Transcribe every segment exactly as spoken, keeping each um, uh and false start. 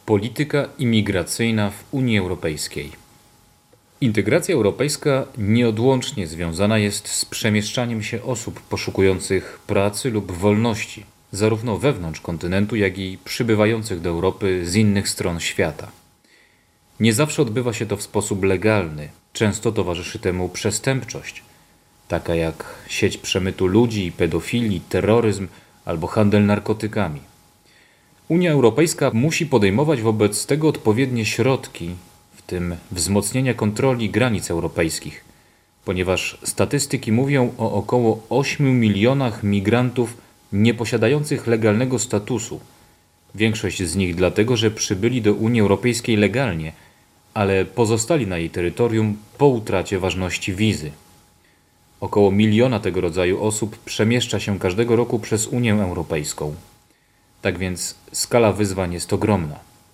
Polityka imigracyjna w Unii Europejskiej. Integracja europejska nieodłącznie związana jest z przemieszczaniem się osób poszukujących pracy lub wolności, zarówno wewnątrz kontynentu, jak i przybywających do Europy z innych stron świata. Nie zawsze odbywa się to w sposób legalny, często towarzyszy temu przestępczość, taka jak sieć przemytu ludzi, pedofilii, terroryzm albo handel narkotykami. Unia Europejska musi podejmować wobec tego odpowiednie środki, w tym wzmocnienia kontroli granic europejskich, ponieważ statystyki mówią o około ośmiu milionach migrantów nieposiadających legalnego statusu. Większość z nich dlatego, że przybyli do Unii Europejskiej legalnie, ale pozostali na jej terytorium po utracie ważności wizy. Około miliona tego rodzaju osób przemieszcza się każdego roku przez Unię Europejską. Tak więc skala wyzwań jest ogromna.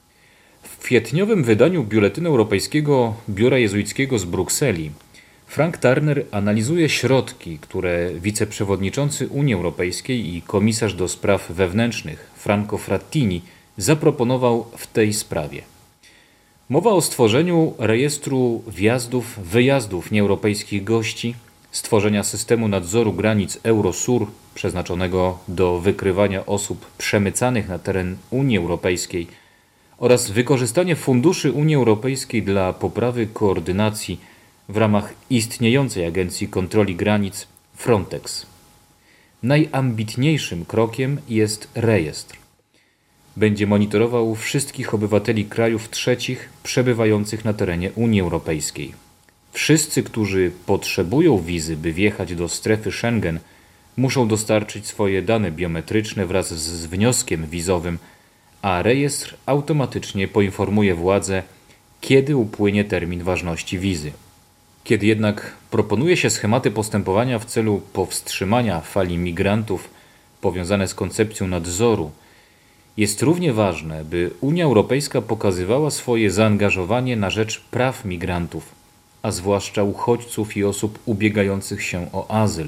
W kwietniowym wydaniu Biuletynu Europejskiego Biura Jezuickiego z Brukseli Frank Turner analizuje środki, które wiceprzewodniczący Unii Europejskiej i komisarz do spraw wewnętrznych Franco Frattini zaproponował w tej sprawie. Mowa o stworzeniu rejestru wjazdów, wyjazdów nieeuropejskich gości, stworzenia systemu nadzoru granic Eurosur przeznaczonego do wykrywania osób przemycanych na teren Unii Europejskiej oraz wykorzystanie funduszy Unii Europejskiej dla poprawy koordynacji w ramach istniejącej Agencji Kontroli Granic Frontex. Najambitniejszym krokiem jest rejestr. Będzie monitorował wszystkich obywateli krajów trzecich przebywających na terenie Unii Europejskiej. Wszyscy, którzy potrzebują wizy, by wjechać do strefy Schengen, muszą dostarczyć swoje dane biometryczne wraz z wnioskiem wizowym, a rejestr automatycznie poinformuje władze, kiedy upłynie termin ważności wizy. Kiedy jednak proponuje się schematy postępowania w celu powstrzymania fali migrantów powiązane z koncepcją nadzoru, jest równie ważne, by Unia Europejska pokazywała swoje zaangażowanie na rzecz praw migrantów, a zwłaszcza uchodźców i osób ubiegających się o azyl.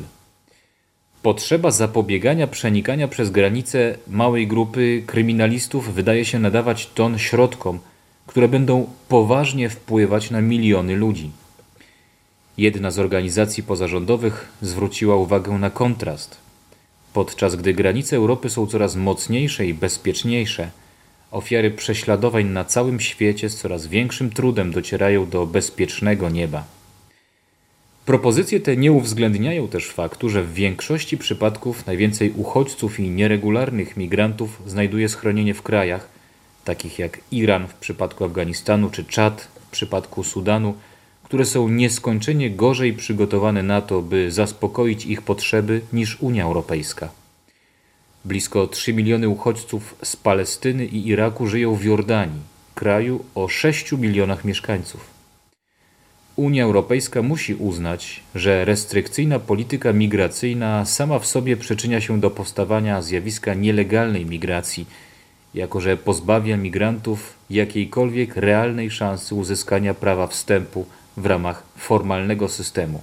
Potrzeba zapobiegania przenikania przez granice małej grupy kryminalistów wydaje się nadawać ton środkom, które będą poważnie wpływać na miliony ludzi. Jedna z organizacji pozarządowych zwróciła uwagę na kontrast. Podczas gdy granice Europy są coraz mocniejsze i bezpieczniejsze, ofiary prześladowań na całym świecie z coraz większym trudem docierają do bezpiecznego nieba. Propozycje te nie uwzględniają też faktu, że w większości przypadków najwięcej uchodźców i nieregularnych migrantów znajduje schronienie w krajach, takich jak Iran w przypadku Afganistanu czy Czad w przypadku Sudanu, które są nieskończenie gorzej przygotowane na to, by zaspokoić ich potrzeby niż Unia Europejska. Blisko trzy miliony uchodźców z Palestyny i Iraku żyją w Jordanii, kraju o sześciu milionach mieszkańców. Unia Europejska musi uznać, że restrykcyjna polityka migracyjna sama w sobie przyczynia się do powstawania zjawiska nielegalnej migracji, jako że pozbawia migrantów jakiejkolwiek realnej szansy uzyskania prawa wstępu w ramach formalnego systemu.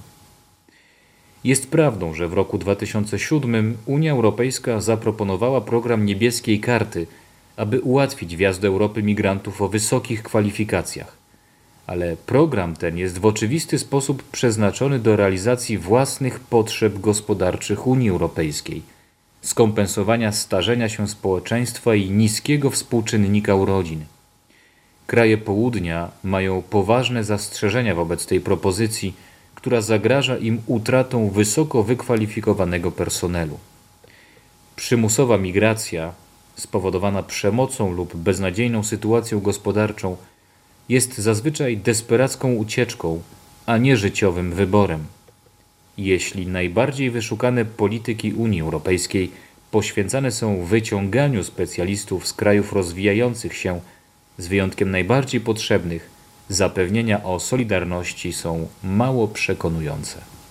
Jest prawdą, że w roku dwa tysiące siódmym Unia Europejska zaproponowała program Niebieskiej Karty, aby ułatwić wjazd do Europy migrantów o wysokich kwalifikacjach. Ale program ten jest w oczywisty sposób przeznaczony do realizacji własnych potrzeb gospodarczych Unii Europejskiej, skompensowania starzenia się społeczeństwa i niskiego współczynnika urodzin. Kraje południa mają poważne zastrzeżenia wobec tej propozycji, która zagraża im utratą wysoko wykwalifikowanego personelu. Przymusowa migracja, spowodowana przemocą lub beznadziejną sytuacją gospodarczą, jest zazwyczaj desperacką ucieczką, a nie życiowym wyborem. Jeśli najbardziej wyszukane polityki Unii Europejskiej poświęcane są wyciąganiu specjalistów z krajów rozwijających się, z wyjątkiem najbardziej potrzebnych, zapewnienia o solidarności są mało przekonujące.